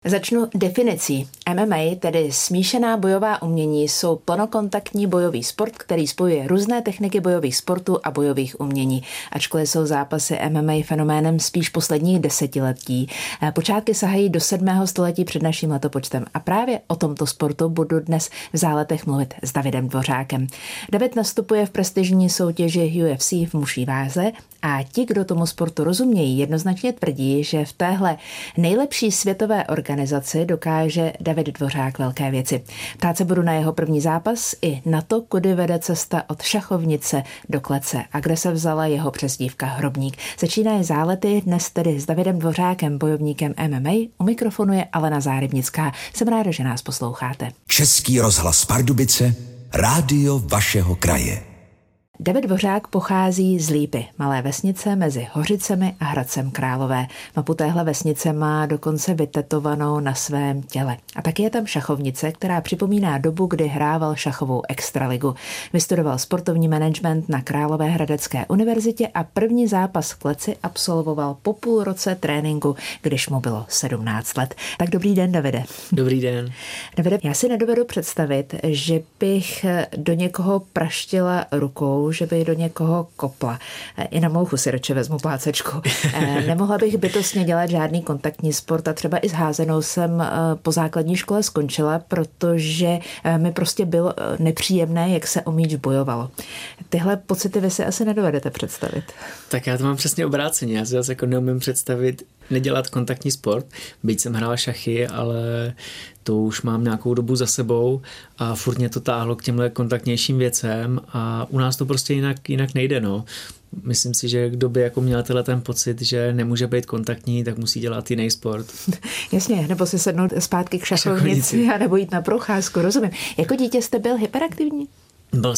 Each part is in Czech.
Začnu definicí. MMA, tedy smíšená bojová umění, jsou plnokontaktní bojový sport, který spojuje různé techniky bojových sportů a bojových umění. Ačkoliv jsou zápasy MMA fenoménem spíš posledních desetiletí. Počátky sahají do 7. století před naším letopočtem. A právě o tomto sportu budu dnes v Záletech mluvit s Davidem Dvořákem. David nastupuje v prestižní soutěži UFC v muží váze a ti, kdo tomu sportu rozumějí, jednoznačně tvrdí, že v téhle nejlepší světové organizaci dokáže David Dvořák velké věci. Ptát se budu na jeho první zápas i na to, kudy vede cesta od šachovnice do klece a kde se vzala jeho přezdívka Hrobník. Začínají Zálety dnes tedy s Davidem Dvořákem, bojovníkem MMA. U mikrofonu je Alena Zářebnická. Jsem ráda, že nás posloucháte. Český rozhlas Pardubice, rádio vašeho kraje. David Dvořák pochází z Lípy, malé vesnice mezi Hořicemi a Hradcem Králové. Mapu téhle vesnice má dokonce vytetovanou na svém těle. A taky je tam šachovnice, která připomíná dobu, kdy hrával šachovou extraligu. Vystudoval sportovní management na Královéhradecké univerzitě a první zápas v kleci absolvoval po půl roce tréninku, když mu bylo 17 let. Tak dobrý den, Davide. Dobrý den. Davide, já si nedovedu představit, že bych do někoho praštila rukou, že by do někoho kopla. I na mouchu si radši vezmu plácečku. Nemohla bych bytostně dělat žádný kontaktní sport a třeba i s házenou jsem po základní škole skončila, protože mi prostě bylo nepříjemné, jak se o míč bojovalo. Tyhle pocity vy si asi nedovedete představit. Tak já to mám přesně obráceně. Já si zase jako neumím představit nedělat kontaktní sport. Byť jsem hrál šachy, ale to už mám nějakou dobu za sebou a furt mě to táhlo k těmhle kontaktnějším věcem a u nás to prostě jinak nejde, no. Myslím si, že kdo by jako měl ten pocit, že nemůže být kontaktní, tak musí dělat jiný sport. Jasně, nebo si sednout zpátky k šachovnici a nebo jít na procházku, rozumím. Jako dítě jste byl hyperaktivní? Byl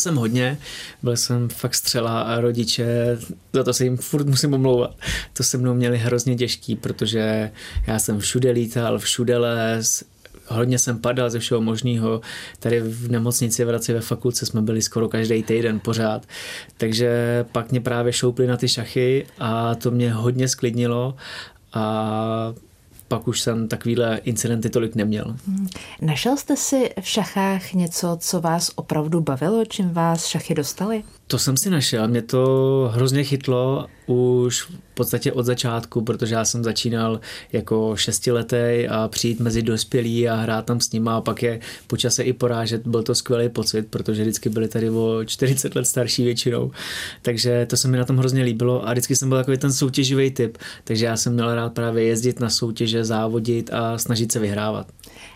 jsem fakt střela a rodiče, za to se jim furt musím omlouvat. To se mnou měli hrozně těžký, protože já jsem všude lítal, všude les, hodně jsem padal ze všeho možného. Tady v nemocnici v Hradci ve fakultce jsme byli skoro každý týden pořád. Takže pak mě právě šoupli na ty šachy a to mě hodně sklidnilo a pak už jsem takovýhle incidenty tolik neměl. Našel jste si v šachách něco, co vás opravdu bavilo, čím vás šachy dostaly? To jsem si našel, mě to hrozně chytlo už v podstatě od začátku, protože já jsem začínal jako 6letý a přijít mezi dospělí a hrát tam s nima a pak je po čase i porážet, byl to skvělý pocit, protože vždycky byli tady o 40 let starší většinou, takže to se mi na tom hrozně líbilo a vždycky jsem byl takový ten soutěživý typ, takže já jsem měl rád právě jezdit na soutěže, závodit a snažit se vyhrávat.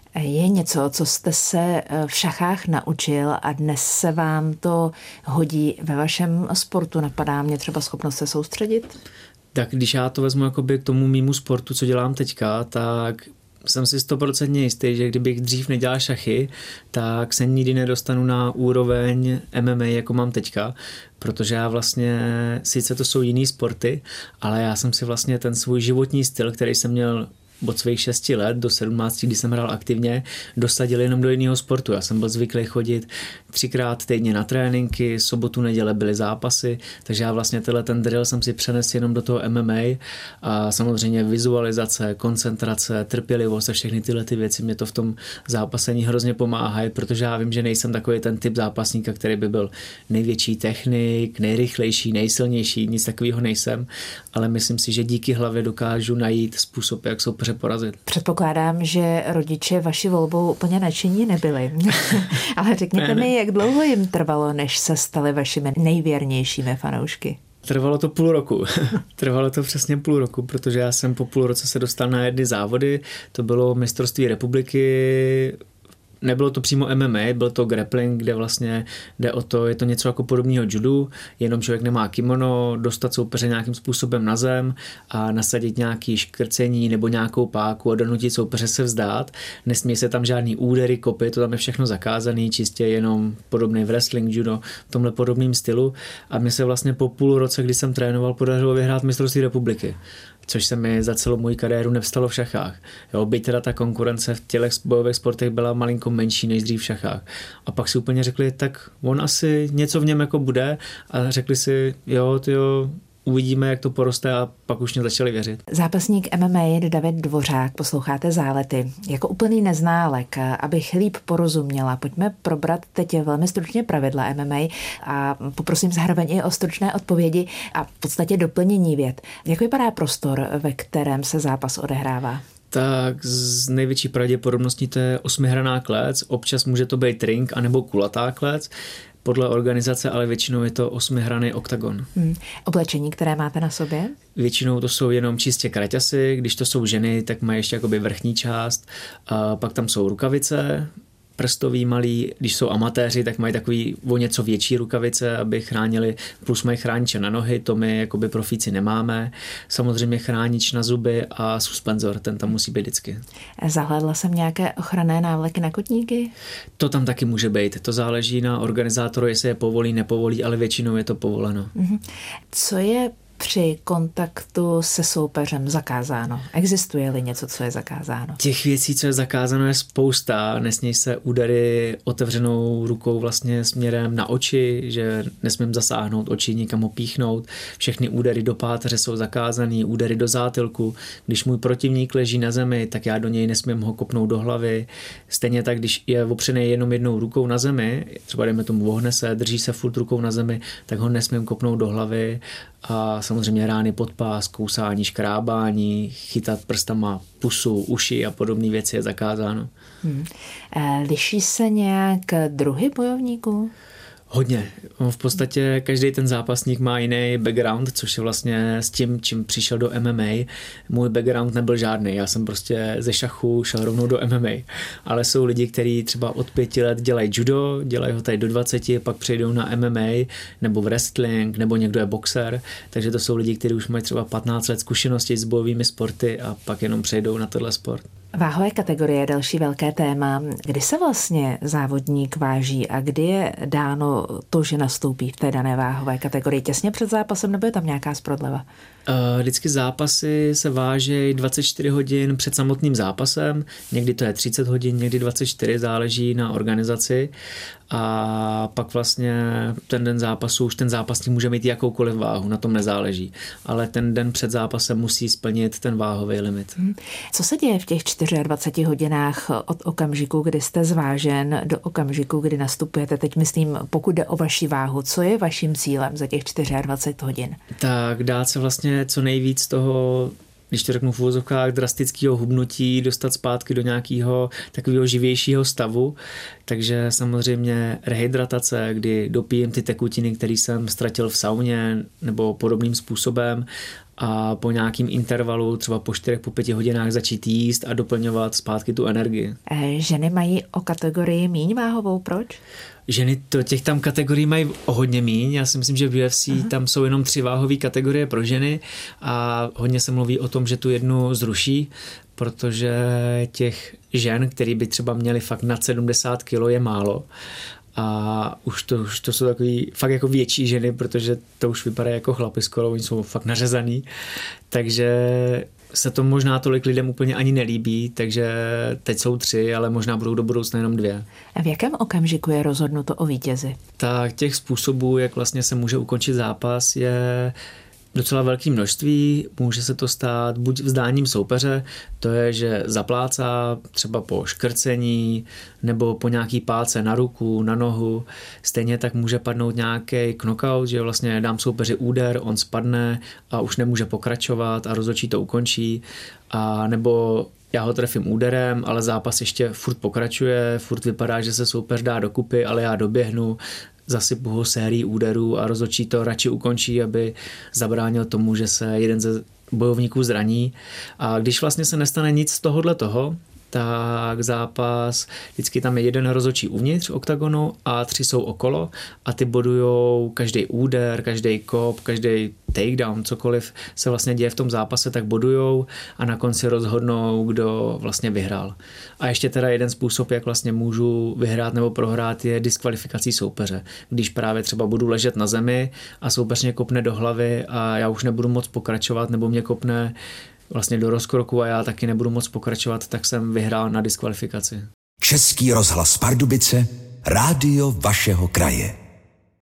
Je něco, co jste se v šachách naučil a dnes se vám to hodí ve vašem sportu? Napadá mě třeba schopnost se soustředit? Tak když já to vezmu jakoby k tomu mýmu sportu, co dělám teďka, tak jsem si 100% jistý, že kdybych dřív nedělal šachy, tak se nikdy nedostanu na úroveň MMA, jako mám teďka, protože já vlastně, sice to jsou jiný sporty, ale já jsem si vlastně ten svůj životní styl, který jsem měl od svých 6 let do 17, kdy jsem hrál aktivně, dosadil jenom do jiného sportu. Já jsem byl zvyklý chodit 3krát týdně na tréninky, sobotu, neděle byly zápasy, takže já vlastně ten drill jsem si přenesl jenom do toho MMA a samozřejmě vizualizace, koncentrace, trpělivost a všechny tyhle ty věci mě to v tom zápasení hrozně pomáhají, protože já vím, že nejsem takový ten typ zápasníka, který by byl největší technik, nejrychlejší, nejsilnější, nic takového nejsem, ale myslím si, že díky hlavě dokážu najít způsob, jak soupeře porazit. Předpokládám, že rodiče vaši volbou úplně nadšení nebyli. Ale řekněte mi, jak dlouho jim trvalo, než se stali vašimi nejvěrnějšími fanoušky? Trvalo to půl roku. Trvalo to přesně půl roku, protože já jsem po půl roce se dostal na jedny závody. To bylo mistrovství republiky. Nebylo to přímo MMA, byl to grappling, kde vlastně jde o to, je to něco jako podobného judu, jenom člověk nemá kimono, dostat soupeře nějakým způsobem na zem a nasadit nějaký škrcení nebo nějakou páku a donutit soupeře se vzdát. Nesmí se tam žádný údery, kopy, to tam je všechno zakázaný, čistě jenom podobný wrestling, judo, v tomhle podobném stylu. A mně se vlastně po půl roce, kdy jsem trénoval, podařilo vyhrát mistrovství republiky, což se mi za celou moji kariéru nevstalo v šachách. Jo, byť teda ta konkurence v těch bojových sportech byla malinko menší než dřív v šachách. A pak si úplně řekli, tak on asi něco v něm jako bude a řekli si, jo, uvidíme, jak to poroste a pak už mě začali věřit. Zápasník MMA David Dvořák, posloucháte Zálety. Jako úplný neználek, abych líp porozuměla, pojďme probrat teď velmi stručně pravidla MMA a poprosím zároveň i o stručné odpovědi a v podstatě doplnění vět. Jak vypadá prostor, ve kterém se zápas odehrává? Tak z největší pravděpodobností to je 8hraná klec, občas může to být ring anebo kulatá klec, podle organizace, ale většinou je to 8hraný oktagon. Oblečení, které máte na sobě? Většinou to jsou jenom čistě kraťasy, když to jsou ženy, tak mají ještě jakoby vrchní část, a pak tam jsou rukavice, prstový malý, když jsou amatéři, tak mají takový o něco větší rukavice, aby chránili, plus mají chrániče na nohy, to my jakoby profíci nemáme. Samozřejmě chránič na zuby a suspenzor, ten tam musí být vždycky. Zahlédla jsem nějaké ochranné návleky na kotníky? To tam taky může být. To záleží na organizátoru, jestli je povolí, nepovolí, ale většinou je to povoleno. Co je při kontaktu se soupeřem zakázáno? Existuje-li něco, co je zakázáno? Těch věcí, co je zakázáno, je spousta. Nesmějí se údery otevřenou rukou vlastně směrem na oči, že nesmím zasáhnout oči, nikam ho píchnout. Všechny údery do páteře jsou zakázaný, údery do zátylku. Když můj protivník leží na zemi, tak já do něj nesmím ho kopnout do hlavy. Stejně tak, když je opřený jenom jednou rukou na zemi, třeba dejme tomu vohne se, drží se furt rukou na zemi, tak ho nesmím kopnout do hlavy. A samozřejmě rány pod pás, kousání, škrábání, chytat prstama pusu, uši a podobné věci je zakázáno. Liší se nějak druhy bojovníků? Hodně. V podstatě každý ten zápasník má jiný background, což je vlastně s tím, čím přišel do MMA. Můj background nebyl žádný. Já jsem prostě ze šachu šel rovnou do MMA. Ale jsou lidi, kteří třeba od 5 let dělají judo, dělají ho tady do 20, pak přejdou na MMA nebo wrestling, nebo někdo je boxer. Takže to jsou lidi, kteří už mají třeba 15 let zkušenosti s bojovými sporty a pak jenom přejdou na tenhle sport. Váhové kategorie je další velké téma. Kdy se vlastně závodník váží a kdy je dáno to, že nastoupí v té dané váhové kategorii? Těsně před zápasem nebo je tam nějaká zprodleva? Vždycky zápasy se vážejí 24 hodin před samotným zápasem, někdy to je 30 hodin, někdy 24, záleží na organizaci a pak vlastně ten den zápasu, už ten zápasník může mít jakoukoliv váhu, na tom nezáleží, ale ten den před zápasem musí splnit ten váhový limit. Co se děje v těch 24 hodinách od okamžiku, kdy jste zvážen, do okamžiku, kdy nastupujete? Teď myslím, pokud jde o vaši váhu, co je vaším cílem za těch 24 hodin? Tak dát se vlastně co nejvíc toho, když to řeknu v uvozovkách, drastického hubnutí, dostat zpátky do nějakého takového živějšího stavu. Takže samozřejmě rehydratace, kdy dopijím ty tekutiny, které jsem ztratil v sauně nebo podobným způsobem a po nějakým intervalu, třeba po 4-5 hodinách začít jíst a doplňovat zpátky tu energii. Ženy mají o kategorii míň váhovou, proč? Ženy těch tam kategorií mají o hodně míň. Já si myslím, že v UFC tam jsou jenom 3 váhové kategorie pro ženy a hodně se mluví o tom, že tu jednu zruší, protože těch žen, který by třeba měli fakt nad 70 kg, je málo. A už to jsou takový fakt jako větší ženy, protože to už vypadá jako chlapy skoro, oni jsou fakt nařezaný. Takže se to možná tolik lidem úplně ani nelíbí, takže teď jsou 3, ale možná budou do budoucna jenom 2. A v jakém okamžiku je rozhodnuto o vítězi? Tak těch způsobů, jak vlastně se může ukončit zápas, je docela velké množství. Může se to stát buď vzdáním soupeře, to je, že zaplácá třeba po škrcení nebo po nějaký pálce na ruku, na nohu. Stejně tak může padnout nějaký knockout, že vlastně dám soupeři úder, on spadne a už nemůže pokračovat a rozhodčí to ukončí. A nebo já ho trefím úderem, ale zápas ještě furt pokračuje, furt vypadá, že se soupeř dá dokupy, ale já doběhnu, zasypu ho sérií úderů a rozhodčí to radši ukončí, aby zabránil tomu, že se jeden ze bojovníků zraní. A když vlastně se nestane nic z tohohle toho, tak zápas, vždycky tam je jeden rozhodčí uvnitř oktagonu a 3 jsou okolo a ty bodujou každý úder, každý kop, každý takedown, cokoliv se vlastně děje v tom zápase, tak bodujou a na konci rozhodnou, kdo vlastně vyhrál. A ještě teda jeden způsob, jak vlastně můžu vyhrát nebo prohrát, je diskvalifikací soupeře. Když právě třeba budu ležet na zemi a soupeř mě kopne do hlavy a já už nebudu moc pokračovat nebo mě kopne vlastně do rozkroku a já taky nebudu moc pokračovat, tak jsem vyhrál na diskvalifikaci. Český rozhlas Pardubice, rádio vašeho kraje.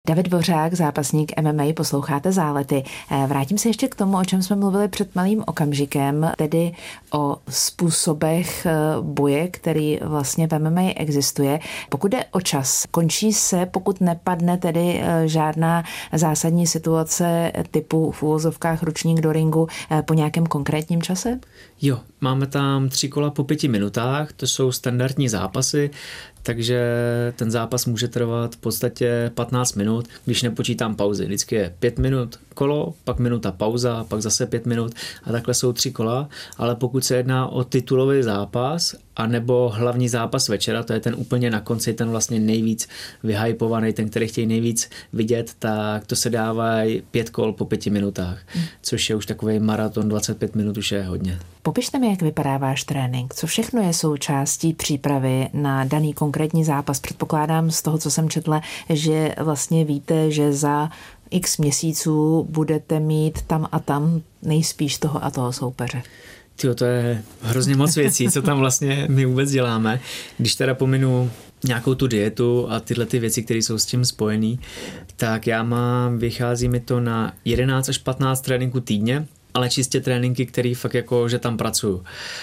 David Dvořák, zápasník MMA, posloucháte Zálety. Vrátím se ještě k tomu, o čem jsme mluvili před malým okamžikem, tedy o způsobech boje, který vlastně v MMA existuje. Pokud jde o čas, končí se, pokud nepadne tedy žádná zásadní situace typu v uvozovkách ručník do ringu po nějakém konkrétním čase? Jo, máme tam 3 kola po 5 minutách, to jsou standardní zápasy, takže ten zápas může trvat v podstatě 15 minut, když nepočítám pauzy. Vždycky je 5 minut kolo, pak minuta pauza, pak zase 5 minut a takhle jsou 3 kola, ale pokud se jedná o titulový zápas anebo hlavní zápas večera, to je ten úplně na konci, ten vlastně nejvíc vyhypovaný, ten, který chtějí nejvíc vidět, tak to se dávají 5 kol po 5 minutách, což je už takový maraton, 25 minut už je hodně. Popište mi, jak vypadá váš trénink. Co všechno je součástí přípravy na daný konkrétní zápas? Předpokládám z toho, co jsem četla, že vlastně víte, že za x měsíců budete mít tam a tam nejspíš toho a toho soupeře. Tyjo, to je hrozně moc věcí, co tam vlastně my vůbec děláme. Když teda pominu nějakou tu dietu a tyhle ty věci, které jsou s tím spojený, tak vychází mi to na 11 až 15 tréninků týdně, ale čistě tréninky, který fakt jako, že tam pracuju.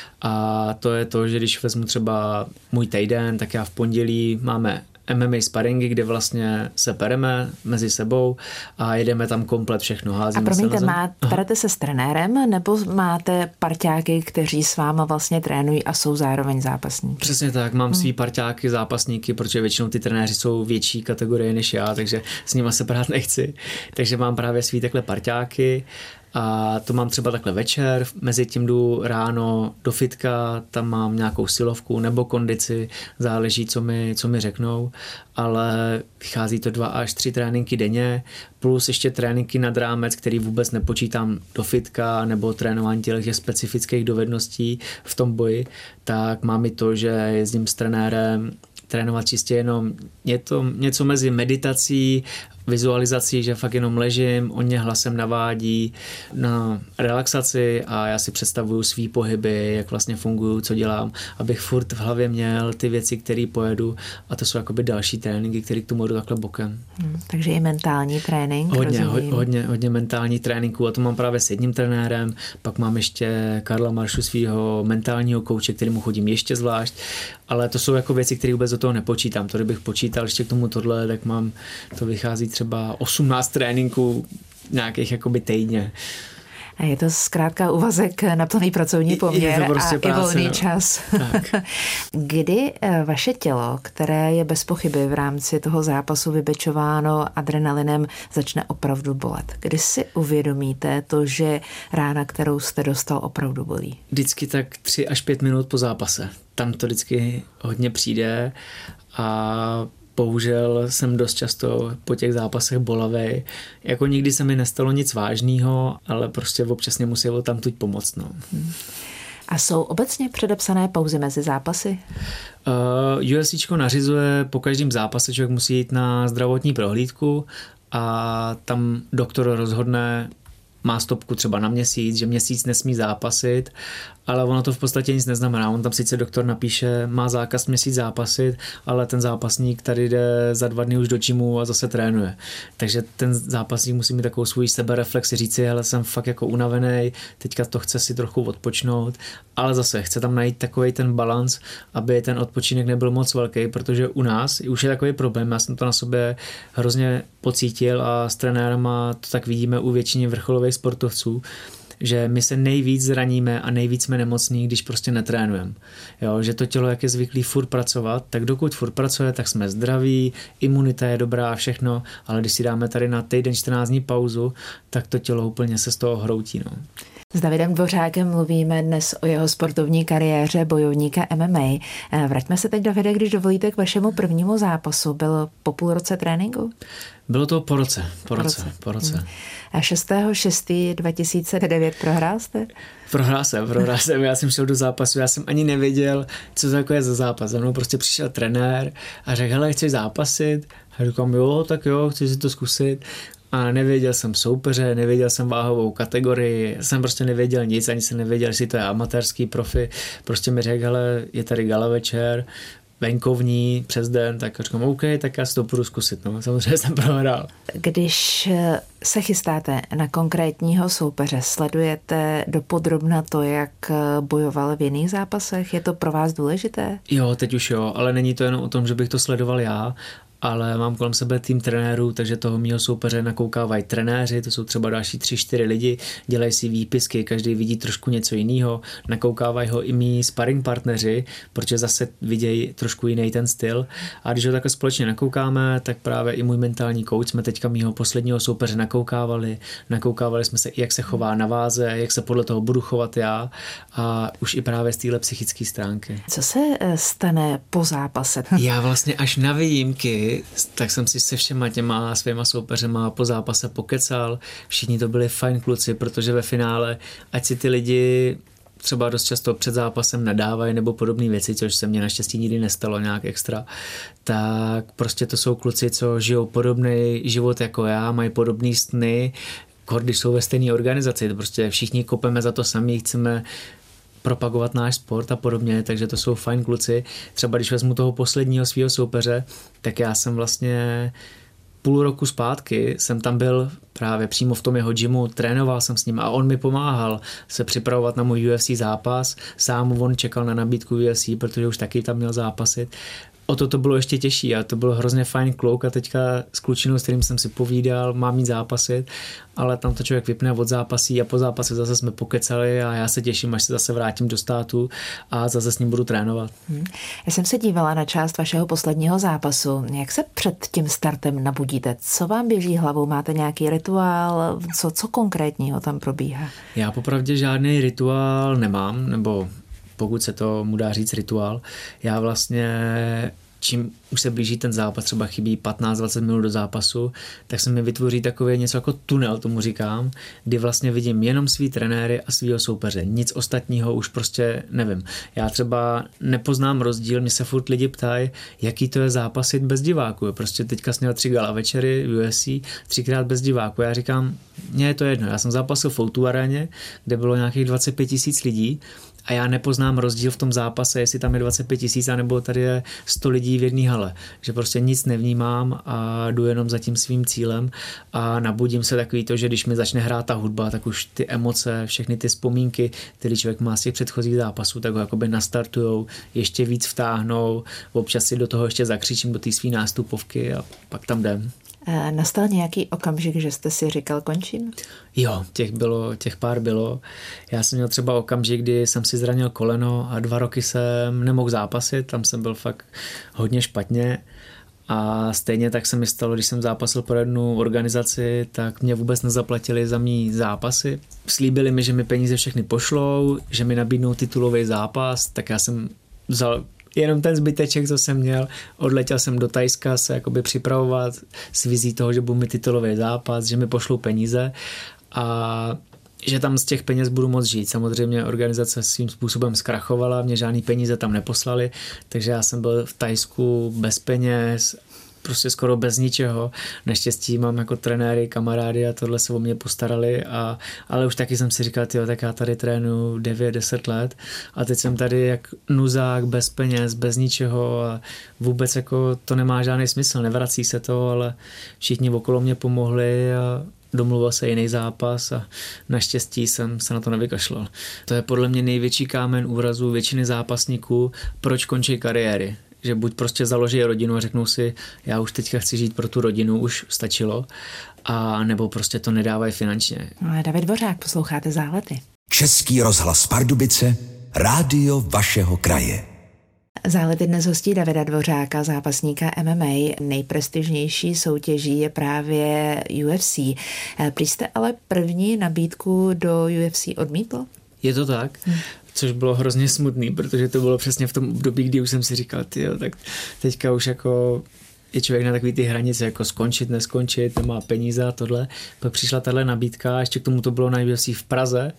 A to je to, že když vezmu třeba můj týden, tak já v pondělí máme MMA sparingy, kde vlastně se pereme mezi sebou a jedeme tam komplet všechno. Házíme. A promiňte, perete se s trenérem nebo máte parťáky, kteří s váma vlastně trénují a jsou zároveň zápasníky? Přesně tak, mám svý parťáky, zápasníky, protože většinou ty trenéři jsou větší kategorie než já, takže s nima se brát nechci. Takže mám právě svý takhle parťáky. A to mám třeba takhle večer, mezi tím jdu ráno do fitka, tam mám nějakou silovku nebo kondici, záleží, co mi řeknou, ale vychází to 2 až 3 tréninky denně, plus ještě tréninky nad rámec, který vůbec nepočítám do fitka nebo trénování těch specifických dovedností v tom boji, tak mám i to, že jezdím s trenérem trénovat čistě jenom něco mezi meditací, vizualizací, že fakt jenom ležím, on mě hlasem navádí na relaxaci a já si představuju svý pohyby, jak vlastně funguju, co dělám, abych furt v hlavě měl ty věci, které pojedu a to jsou jakoby další tréninky, které k tomu jdu takhle bokem. Takže i mentální trénink. Hodně mentální tréninku a to mám právě s jedním trenérem, pak mám ještě Karla Maršu, svýho mentálního kouče, kterému chodím ještě zvlášť, ale to jsou jako věci, které vůbec do toho nepočítám. To, kdybych počítal ještě k tomu tohle, tak to vychází třeba 18 tréninků nějakých jakoby týdně. Je to zkrátka úvazek na plný pracovní poměr prostě a i volný čas. Tak. Kdy vaše tělo, které je bez pochyby v rámci toho zápasu vybečováno adrenalinem, začne opravdu bolet? Kdy si uvědomíte to, že rána, kterou jste dostal, opravdu bolí? Vždycky tak 3 až 5 minut po zápase. Tam to vždycky hodně přijde a bohužel jsem dost často po těch zápasech bolavej. Jako nikdy se mi nestalo nic vážného, ale prostě občas mě musí tamtud pomoct. No. A jsou obecně předepsané pauzy mezi zápasy? UFCčko nařizuje po každém zápase, člověk musí jít na zdravotní prohlídku a tam doktor rozhodne, má stopku třeba na měsíc, že měsíc nesmí zápasit, ale ono to v podstatě nic neznamená. On tam sice doktor napíše, má zákaz měsíc zápasit, ale ten zápasník tady jde za 2 dny už do gymu a zase trénuje. Takže ten zápasník musí mít takovou svůj sebereflexi, říci, hele, jsem fakt jako unavený, teďka to chce si trochu odpočnout, ale zase chce tam najít takový ten balans, aby ten odpočinek nebyl moc velký, protože u nás už je takový problém, já jsem to na sobě hrozně pocítil a s trenérama to tak vidíme u většiny vrcholových sportovců, že my se nejvíc zraníme a nejvíc jsme nemocní, když prostě netrénujeme. Jo, že to tělo, jak je zvyklý furt pracovat, tak dokud furt pracuje, tak jsme zdraví, imunita je dobrá a všechno, ale když si dáme tady na týden 14 dní pauzu, tak to tělo úplně se z toho hroutí. No. S Davidem Dvořákem mluvíme dnes o jeho sportovní kariéře bojovníka MMA. Vraťme se teď, Davide, když dovolíte, k vašemu prvnímu zápasu. Byl po půl roce tréninku? Bylo to po roce. A 6.6.2009 prohrál jste? Prohrál jsem. Já jsem šel do zápasu, já jsem ani nevěděl, co to jako je za zápas. Za mnou prostě přišel trenér a řekl, hele, chceš zápasit? A říkám, jo, tak jo, chci si to zkusit. A nevěděl jsem soupeře, nevěděl jsem váhovou kategorii, jsem prostě nevěděl nic, ani jsem nevěděl, jestli to je amatérský profi. Prostě mi řekl, hele, je tady gala večer, venkovní přes den, tak říkám, OK, tak já si to půjdu zkusit. No, samozřejmě jsem prohrál. Když se chystáte na konkrétního soupeře, sledujete dopodrobna to, jak bojoval v jiných zápasech? Je to pro vás důležité? Jo, teď už jo, ale není to jenom o tom, že bych to sledoval já, ale mám kolem sebe tým trenérů, takže toho mýho soupeře nakoukávají trenéři, to jsou třeba další 3-4 lidi, dělají si výpisky, každý vidí trošku něco jiného, nakoukávají ho i mý sparring partneři, protože zase vidějí trošku jiný ten styl. A když ho takhle společně nakoukáme, tak právě i můj mentální coach jsme teďka mýho posledního soupeře nakoukávali jsme se i jak se chová na váze, jak se podle toho budu chovat já a už i právě z téhle psychické stránky. Co se stane po zápase? Já vlastně až na výjimky tak jsem si se všema těma svýma soupeřema po zápase pokecal. Všichni to byli fajn kluci, protože ve finále, ať si ty lidi třeba dost často před zápasem nadávají nebo podobné věci, což se mně naštěstí nikdy nestalo nějak extra, tak prostě to jsou kluci, co žijou podobný život jako já, mají podobné sny, když jsou ve stejné organizaci, to prostě všichni kopeme za to sami, chceme propagovat náš sport a podobně, takže to jsou fajn kluci. Třeba když vezmu toho posledního svého soupeře, tak já jsem vlastně půl roku zpátky jsem tam byl právě přímo v tom jeho gymu, trénoval jsem s ním a on mi pomáhal se připravovat na můj UFC zápas. Sám on čekal na nabídku UFC, protože už taky tam měl zápasit. O to bylo ještě těžší a to byl hrozně fajn kluk a teďka s klučinou, s kterým jsem si povídal, mám mít zápasit, ale tam to člověk vypne od zápasí a po zápase zase jsme pokecali a já se těším, až se zase vrátím do státu a zase s ním budu trénovat. Já jsem se dívala na část vašeho posledního zápasu. Jak se před tím startem nabudíte? Co vám běží hlavou? Máte nějaký rituál? Co konkrétního tam probíhá? Já popravdě žádný rituál nemám, nebo pokud se to mu dá říct rituál. Já vlastně, čím už se blíží ten zápas, třeba chybí 15-20 minut do zápasu, tak se mi vytvoří takové něco jako tunel, tomu říkám, kdy vlastně vidím jenom svý trenéry a svýho soupeře. Nic ostatního už prostě nevím. Já třeba nepoznám rozdíl, mě se furt lidi ptají, jaký to je zápasit bez diváků. Prostě teďka jsem měl 3 gala večery UFC, 3krát bez diváků. Já říkám, mně je to jedno. Já jsem zápasil v O2 aréně, kde bylo nějakých 25 000 lidí, a já nepoznám rozdíl v tom zápase, jestli tam je 25 000 anebo tady je 100 lidí v jedné hale. Že prostě nic nevnímám a jdu jenom za tím svým cílem a nabudím se takový to, že když mi začne hrát ta hudba, tak už ty emoce, všechny ty vzpomínky, které člověk má z těch předchozích zápasů, tak ho jakoby nastartujou, ještě víc vtáhnou, občas si do toho ještě zakřičím do té svý nástupovky a pak tam jdem. Nastal nějaký okamžik, že jste si říkal končím? Jo, těch pár bylo. Já jsem měl třeba okamžik, kdy jsem si zranil koleno a 2 roky jsem nemohl zápasit, tam jsem byl fakt hodně špatně a stejně tak se mi stalo, když jsem zápasil pro jednu organizaci, tak mě vůbec nezaplatili za mý zápasy. Slíbili mi, že mi peníze všechny pošlou, že mi nabídnou titulový zápas, tak já jsem vzal jenom ten zbyteček, co jsem měl, odletěl jsem do Thajska se jakoby připravovat s vizí toho, že budu mít titulový zápas, že mi pošlou peníze a že tam z těch peněz budu moct žít. Samozřejmě organizace svým způsobem zkrachovala, mě žádný peníze tam neposlali, takže já jsem byl v Thajsku bez peněz, prostě skoro bez ničeho. Naštěstí mám jako trenéry, kamarády a tohle se o mě postarali, ale už taky jsem si říkal, tak já tady trénuju 9-10 let a teď jsem tady jak nuzák, bez peněz, bez ničeho a vůbec jako to nemá žádný smysl, nevrací se to, ale všichni okolo mě pomohli a domluvil se jiný zápas a naštěstí jsem se na to nevykašlal. To je podle mě největší kámen úrazu většiny zápasníků, proč končí kariéry. Že buď prostě založí rodinu a řeknou si, já už teďka chci žít pro tu rodinu, už stačilo, a nebo prostě to nedávají finančně. David Dvořák, posloucháte Zálety. Český rozhlas Pardubice, rádio vašeho kraje. Zálety dnes hostí Davida Dvořáka, zápasníka MMA. Nejprestižnější soutěží je právě UFC. Prý jste ale první nabídku do UFC odmítl? Je to tak? Což bylo hrozně smutný, protože to bylo přesně v tom období, kdy už jsem si říkal, tak teďka už jako je člověk na takový ty hranice, jako skončit, neskončit, nemá peníze a tohle. Pak přišla tahle nabídka, ještě k tomu to bylo na UFC v Praze,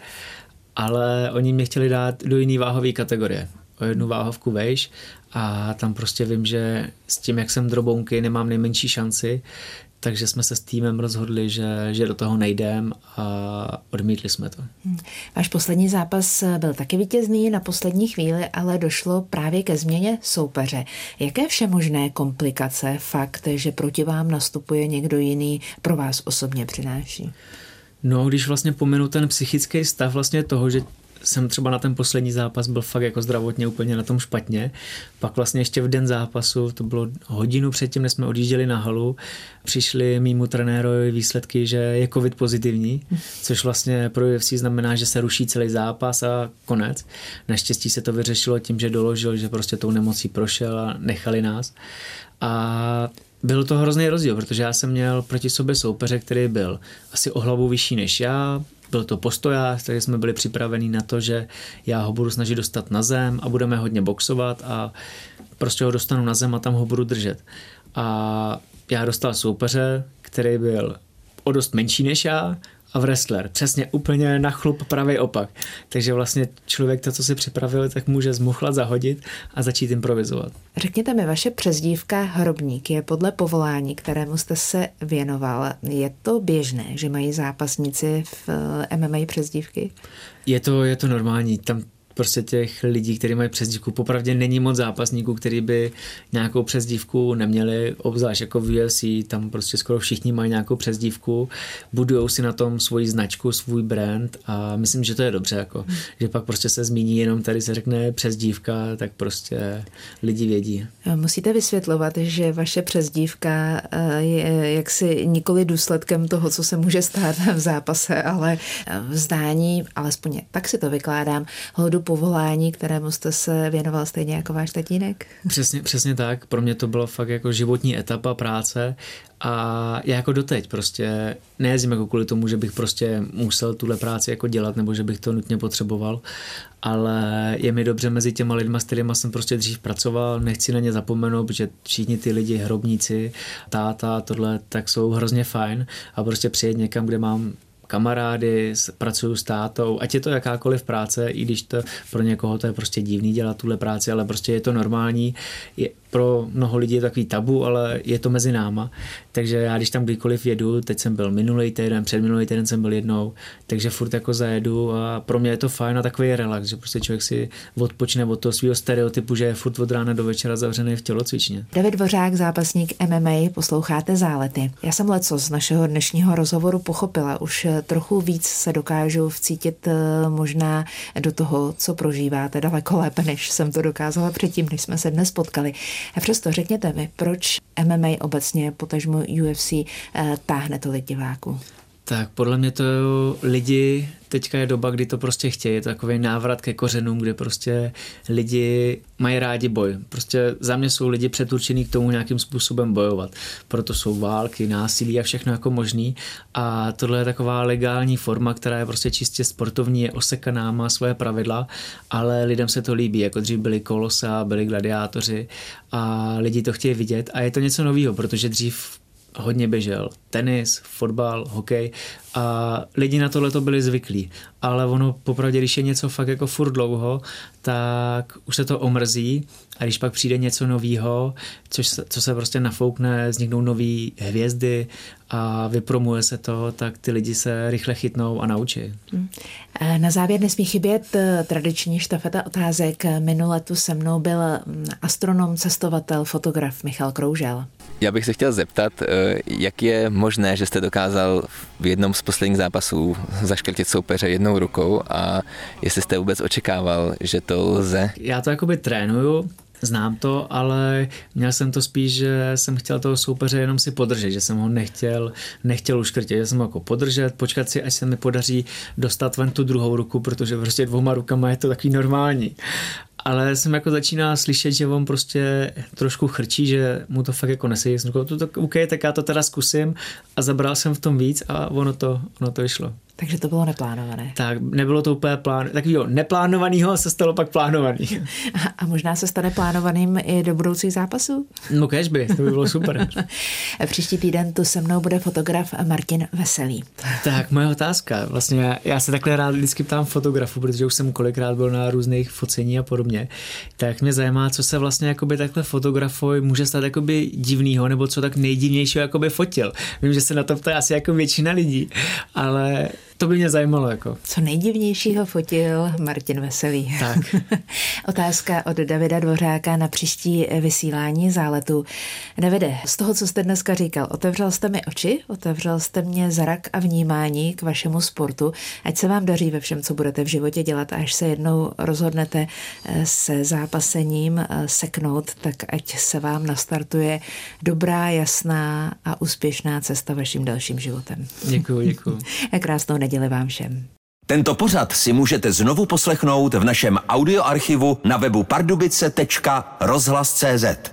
ale oni mě chtěli dát do jiný váhové kategorie, o 1 váhovku vejš a tam prostě vím, že s tím, jak jsem drobounky, nemám nejmenší šanci, takže jsme se s týmem rozhodli, že do toho nejdem a odmítli jsme to. Váš poslední zápas byl taky vítězný na poslední chvíli, ale došlo právě ke změně soupeře. Jaké všemožné komplikace fakt, že proti vám nastupuje někdo jiný, pro vás osobně přináší? No, když vlastně pominu ten psychický stav vlastně toho, že jsem třeba na ten poslední zápas byl fakt jako zdravotně úplně na tom špatně. Pak vlastně ještě v den zápasu, to bylo hodinu předtím, než jsme odjížděli na halu, přišli mýmu trenérovi výsledky, že je covid pozitivní, což vlastně pro UFC znamená, že se ruší celý zápas a konec. Naštěstí se to vyřešilo tím, že doložil, že prostě tou nemocí prošel a nechali nás. A byl to hrozný rozdíl, protože já jsem měl proti sobě soupeře, který byl asi o hlavu vyšší než já. Byl to postojář, takže jsme byli připraveni na to, že já ho budu snažit dostat na zem a budeme hodně boxovat a prostě ho dostanu na zem a tam ho budu držet. A já dostal soupeře, který byl o dost menší než já a wrestler. Přesně úplně na chlup pravý opak. Takže vlastně člověk to, co si připravil, tak může zmuchlat, zahodit a začít improvizovat. Řekněte mi, vaše přezdívka Hrobník je podle povolání, kterému jste se věnoval. Je to běžné, že mají zápasníci v MMA přezdívky? Je to normální. Tam prostě těch lidí, kteří mají přezdívku, popravdě není moc zápasníků, kteří by nějakou přezdívku neměli, obzvlášť jako v UFC, tam prostě skoro všichni mají nějakou přezdívku, budujou si na tom svoji značku, svůj brand a myslím, že to je dobře, jako, že pak prostě se zmíní jenom tady se řekne přezdívka, tak prostě lidi vědí. Musíte vysvětlovat, že vaše přezdívka je jaksi nikoli důsledkem toho, co se může stát v zápase, ale vzdání, alespoň tak si to vykládám, hodu povolání, kterému jste se věnoval stejně jako váš tatínek? Přesně tak. Pro mě to bylo fakt jako životní etapa práce a já jako doteď prostě nejezdím jako kvůli tomu, že bych prostě musel tuhle práci jako dělat nebo že bych to nutně potřeboval, ale je mi dobře mezi těma lidma, s kterýma jsem prostě dřív pracoval, nechci na ně zapomenout, protože všichni ty lidi, hrobníci, táta, tohle, tak jsou hrozně fajn a prostě přijet někam, kde mám kamarády, pracuju s tátou, ať je to jakákoliv práce, i když to pro někoho to je prostě divný dělat tuhle práci, ale prostě je to normální. Pro mnoho lidí je takový tabu, ale je to mezi náma. Takže já když tam kdykoliv jedu, teď jsem byl minulý týden, předminulý týden jsem byl jednou, takže furt jako zajedu a pro mě je to fajn a takový relax, že prostě člověk si odpočne od toho svého stereotypu, že je furt od rána do večera zavřený v tělocvičně. David Dvořák, zápasník MMA, posloucháte Zálety. Já jsem lecos z našeho dnešního rozhovoru pochopila, už trochu víc se dokážu vcítit možná do toho, co prožíváte, daleko lépe, než jsem to dokázala předtím, než jsme se dnes potkali. A přesto řekněte mi, proč MMA obecně, potažmo UFC, táhne tolik diváků? Tak podle mě to lidi, teďka je doba, kdy to prostě chtějí, je to takový návrat ke kořenům, kde prostě lidi mají rádi boj. Prostě za mě jsou lidi předurčený k tomu nějakým způsobem bojovat. Proto jsou války, násilí a všechno jako možný a tohle je taková legální forma, která je prostě čistě sportovní, je osekaná, má svoje pravidla, ale lidem se to líbí, jako dřív byli kolosa, byli gladiátoři a lidi to chtějí vidět a je to něco novýho, protože dřív hodně běžel tenis, fotbal, hokej a lidi na tohle to byli zvyklí, ale ono popravdě, když je něco fakt jako furt dlouho, tak už se to omrzí a když pak přijde něco novýho, co se prostě nafoukne, vzniknou nový hvězdy a vypromuje se to, tak ty lidi se rychle chytnou a naučí. Na závěr nesmí chybět tradiční štafeta otázek. Minule tu se mnou byl astronom, cestovatel, fotograf Michal Kroužel. Já bych se chtěl zeptat, jak je možné, že jste dokázal v jednom z posledních zápasů zaškrtit soupeře jednou rukou a jestli jste vůbec očekával, že to lze? Já to jakoby trénuju, znám to, ale měl jsem to spíš, že jsem chtěl toho soupeře jenom si podržet, že jsem ho nechtěl uškrtit, že jsem ho jako podržet, počkat si, až se mi podaří dostat ven tu druhou ruku, protože prostě dvouma rukama je to takový normální. Ale jsem jako začínal slyšet, že on prostě trošku chrčí, že mu to fakt jako nesedí. Jsem říkal, OK, tak já to teda zkusím a zabral jsem v tom víc a ono to vyšlo. Takže to bylo neplánované. Tak, nebylo to úplně takového neplánovaného se stalo pak plánovaný. A možná se stane plánovaným i do budoucích zápasů? No kežby, to by bylo super. Příští týden tu se mnou bude fotograf Martin Veselý. Tak, moje otázka. Vlastně já se takhle rád vždycky ptám fotografu, protože už jsem kolikrát byl na různých focení a podobně. Tak mě zajímá, co se vlastně jakoby takhle fotografovi může stát jakoby divnýho, nebo co tak nejdivnějšího jakoby fotil. Vím, že se na to ptá asi jako většina lidí, ale to by mě zajímalo. Jako. Co nejdivnějšího fotil Martin Veselý. Tak. Otázka od Davida Dvořáka na příští vysílání záletu. Davide, z toho, co jste dneska říkal, otevřel jste mi oči, otevřel jste mě zrak a vnímání k vašemu sportu. Ať se vám daří ve všem, co budete v životě dělat, a až se jednou rozhodnete se zápasením seknout, tak ať se vám nastartuje dobrá, jasná a úspěšná cesta vaším dalším životem. Děkuju. Krásnou neděli vám všem. Tento pořad si můžete znovu poslechnout v našem audioarchivu na webu pardubice.rozhlas.cz.